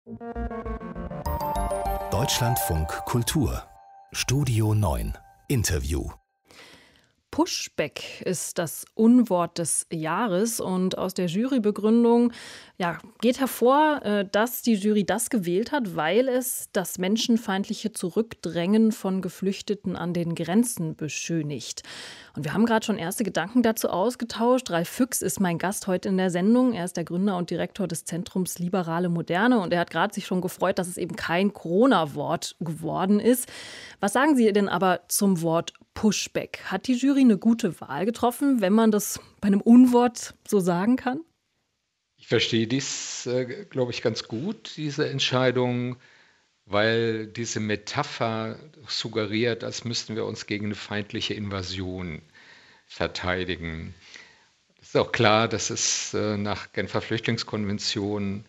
Deutschlandfunk Kultur Studio 9 Interview. Pushback ist das Unwort des Jahres und aus der Jurybegründung geht hervor, dass die Jury das gewählt hat, weil es das menschenfeindliche Zurückdrängen von Geflüchteten an den Grenzen beschönigt. Und wir haben gerade schon erste Gedanken dazu ausgetauscht. Ralf Füchs ist mein Gast heute in der Sendung. Er ist der Gründer und Direktor des Zentrums Liberale Moderne und er hat gerade sich schon gefreut, dass es eben kein Corona-Wort geworden ist. Was sagen Sie denn aber zum Wort Pushback? Hat die Jury eine gute Wahl getroffen, wenn man das bei einem Unwort so sagen kann? Ich verstehe dies, glaube ich, ganz gut, diese Entscheidung, weil diese Metapher suggeriert, als müssten wir uns gegen eine feindliche Invasion verteidigen. Es ist auch klar, dass es nach Genfer Flüchtlingskonvention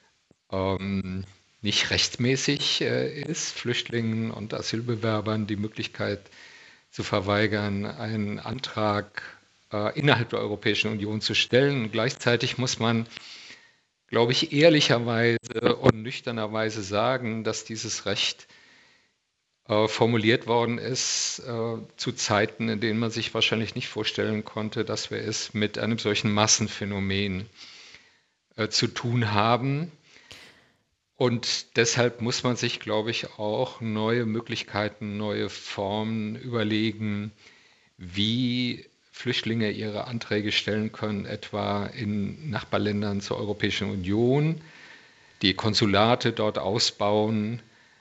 nicht rechtmäßig ist, Flüchtlingen und Asylbewerbern die Möglichkeit zu verweigern, einen Antrag innerhalb der Europäischen Union zu stellen. Und gleichzeitig muss man, glaube ich, ehrlicherweise und nüchternerweise sagen, dass dieses Recht formuliert worden ist zu Zeiten, in denen man sich wahrscheinlich nicht vorstellen konnte, dass wir es mit einem solchen Massenphänomen zu tun haben. Und deshalb muss man sich, glaube ich, auch neue Möglichkeiten, neue Formen überlegen, wie Flüchtlinge ihre Anträge stellen können, etwa in Nachbarländern zur Europäischen Union, die Konsulate dort ausbauen,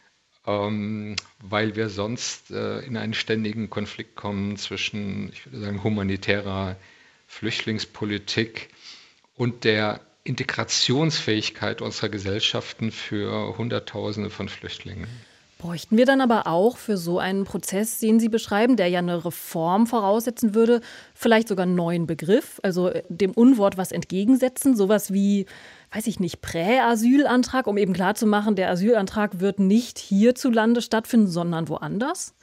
weil wir sonst in einen ständigen Konflikt kommen zwischen, ich würde sagen, humanitärer Flüchtlingspolitik und der Integrationsfähigkeit unserer Gesellschaften für Hunderttausende von Flüchtlingen. Bräuchten wir dann aber auch für so einen Prozess, den Sie beschreiben, der ja eine Reform voraussetzen würde, vielleicht sogar einen neuen Begriff, also dem Unwort was entgegensetzen, sowas wie, weiß ich nicht, Prä-Asylantrag, um eben klarzumachen, der Asylantrag wird nicht hierzulande stattfinden, sondern woanders?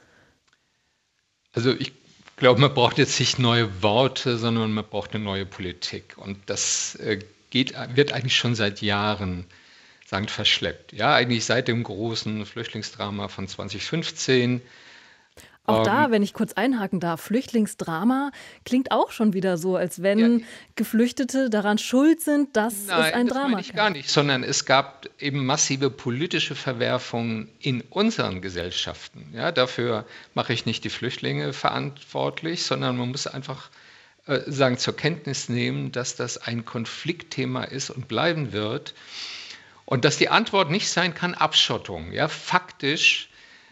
Also ich glaube, man braucht jetzt nicht neue Worte, sondern man braucht eine neue Politik. Und das wird eigentlich schon seit Jahren verschleppt. Ja, eigentlich seit dem großen Flüchtlingsdrama von 2015. Auch da, wenn ich kurz einhaken darf, Flüchtlingsdrama klingt auch schon wieder so, als wenn Geflüchtete daran schuld sind, dass es ein Drama gibt. Nein, das meine ich gar nicht, sondern es gab eben massive politische Verwerfungen in unseren Gesellschaften. Ja, dafür mache ich nicht die Flüchtlinge verantwortlich, sondern man muss einfach zur Kenntnis nehmen, dass das ein Konfliktthema ist und bleiben wird. Und dass die Antwort nicht sein kann, Abschottung. Ja, faktisch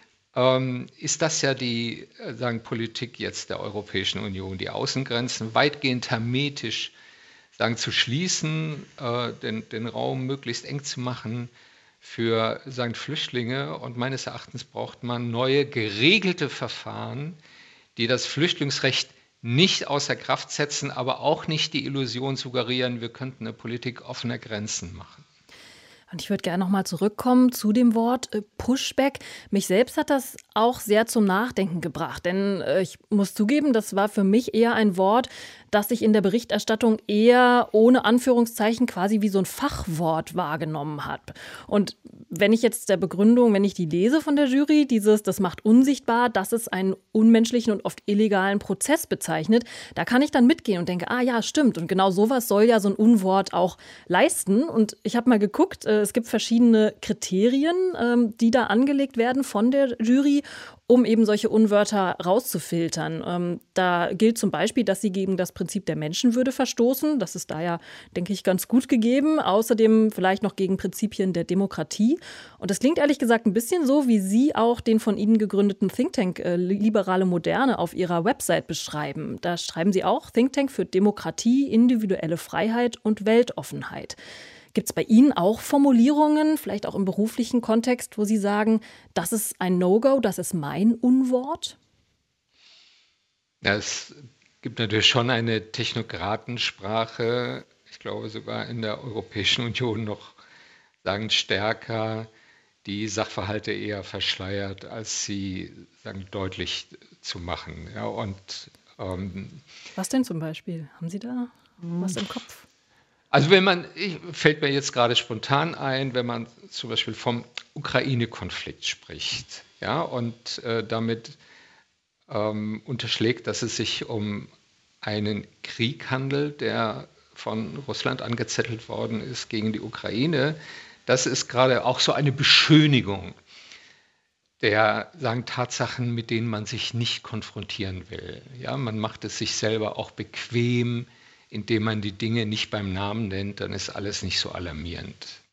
ist das ja die Politik jetzt der Europäischen Union, die Außengrenzen weitgehend hermetisch zu schließen, den Raum möglichst eng zu machen für Flüchtlinge. Und meines Erachtens braucht man neue geregelte Verfahren, die das Flüchtlingsrecht nicht außer Kraft setzen, aber auch nicht die Illusion suggerieren, wir könnten eine Politik offener Grenzen machen. Und ich würde gerne noch mal zurückkommen zu dem Wort Pushback. Mich selbst hat das auch sehr zum Nachdenken gebracht. Denn ich muss zugeben, das war für mich eher ein Wort, das ich in der Berichterstattung eher ohne Anführungszeichen quasi wie so ein Fachwort wahrgenommen habe. Und wenn ich jetzt wenn ich die lese von der Jury, das macht unsichtbar, dass es einen unmenschlichen und oft illegalen Prozess bezeichnet, da kann ich dann mitgehen und denke, ja, stimmt. Und genau sowas soll ja so ein Unwort auch leisten. Und ich habe mal geguckt, es gibt verschiedene Kriterien, die da angelegt werden von der Jury, um eben solche Unwörter rauszufiltern. Da gilt zum Beispiel, dass sie gegen das Prinzip der Menschenwürde verstoßen. Das ist da ja, denke ich, ganz gut gegeben. Außerdem vielleicht noch gegen Prinzipien der Demokratie. Und das klingt ehrlich gesagt ein bisschen so, wie Sie auch den von Ihnen gegründeten Think Tank Liberale Moderne auf Ihrer Website beschreiben. Da schreiben Sie auch Think Tank für Demokratie, individuelle Freiheit und Weltoffenheit. Gibt es bei Ihnen auch Formulierungen, vielleicht auch im beruflichen Kontext, wo Sie sagen, das ist ein No-Go, das ist mein Unwort? Ja, es gibt natürlich schon eine Technokratensprache, ich glaube sogar in der Europäischen Union noch stärker, die Sachverhalte eher verschleiert, als sie deutlich zu machen. Ja, und was denn zum Beispiel? Haben Sie da was im Kopf? Also fällt mir jetzt gerade spontan ein, wenn man zum Beispiel vom Ukraine-Konflikt spricht, ja, und damit unterschlägt, dass es sich um einen Krieg handelt, der von Russland angezettelt worden ist gegen die Ukraine. Das ist gerade auch so eine Beschönigung der, sagen, Tatsachen, mit denen man sich nicht konfrontieren will. Ja, man macht es sich selber auch bequem, indem man die Dinge nicht beim Namen nennt, dann ist alles nicht so alarmierend.